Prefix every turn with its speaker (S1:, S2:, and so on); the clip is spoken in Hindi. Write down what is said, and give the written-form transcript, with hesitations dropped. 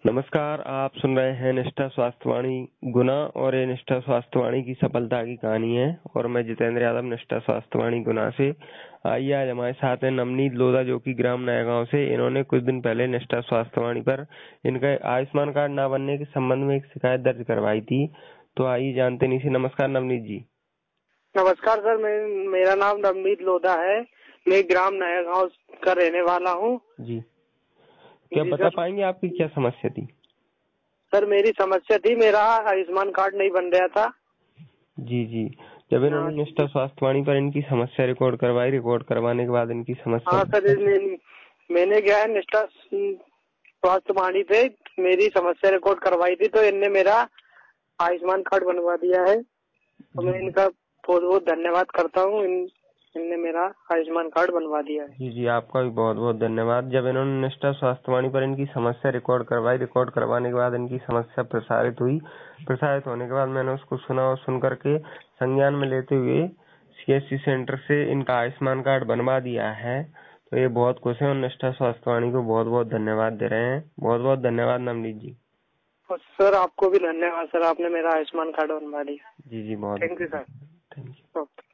S1: नमस्कार, आप सुन रहे हैं निष्ठा स्वास्थ्यवाणी गुना और ये निष्ठा स्वास्थ्यवाणी की सफलता की कहानी है। और मैं जितेंद्र यादव निष्ठा स्वास्थ्यवाणी गुना से। आइए, आज हमारे साथ है नवनीत लोधा, जो कि ग्राम नया गांव से। इन्होंने कुछ दिन पहले निष्ठा स्वास्थ्यवाणी पर इनका आयुष्मान कार्ड न बनने के संबंध में एक शिकायत दर्ज करवाई थी। तो आइए जानते नहीं से। नमस्कार नवनीत जी।
S2: नमस्कार सर, मेरा नाम नवनीत लोधा है। मैं ग्राम नया गांव का रहने वाला हूँ।
S1: जी, क्या
S2: जी
S1: बता
S2: सर।
S1: पाएंगे आपकी क्या समस्या थी?
S2: सर, मेरी समस्या थी, मेरा आयुष्मान कार्ड नहीं बन रहा था।
S1: जी जी। जब इन्होंने निष्ठा स्वास्थ्यवाणी पर इनकी समस्या रिकॉर्ड करवाई, रिकॉर्ड करवाने के बाद इनकी समस्या
S2: हाँ सर, मैंने क्या है, निष्ठा स्वास्थ्य वाणी पे मेरी समस्या रिकॉर्ड करवाई थी, तो इनने मेरा आयुष्मान कार्ड बनवा दिया है। तो
S1: जी
S2: मैं इनका बहुत बहुत धन्यवाद करता हूँ। इनने मेरा आयुष्मान कार्ड बनवा दिया है।
S1: जी जी, आपका भी बहुत बहुत धन्यवाद। जब इन्होंने निष्ठा स्वास्थ्यवाणी पर इनकी समस्या रिकॉर्ड करवाई, रिकॉर्ड करवाने के बाद इनकी समस्या प्रसारित हुई। प्रसारित होने के बाद मैंने उसको सुना और सुन करके संज्ञान में लेते हुए सीएससी सेंटर से इनका आयुष्मान कार्ड बनवा दिया है। तो ये बहुत खुश है और निष्ठा स्वास्थ्यवाणी को बहुत बहुत धन्यवाद दे रहे हैं। बहुत बहुत धन्यवाद नवनीत जी।
S2: और सर, आपको भी धन्यवाद सर, आपने मेरा आयुष्मान कार्ड बनवा दिया।
S1: जी जी, बहुत
S2: थैंक यू
S1: बहुत
S2: सर।
S1: धन्यवाद। Thank you.
S2: ओके।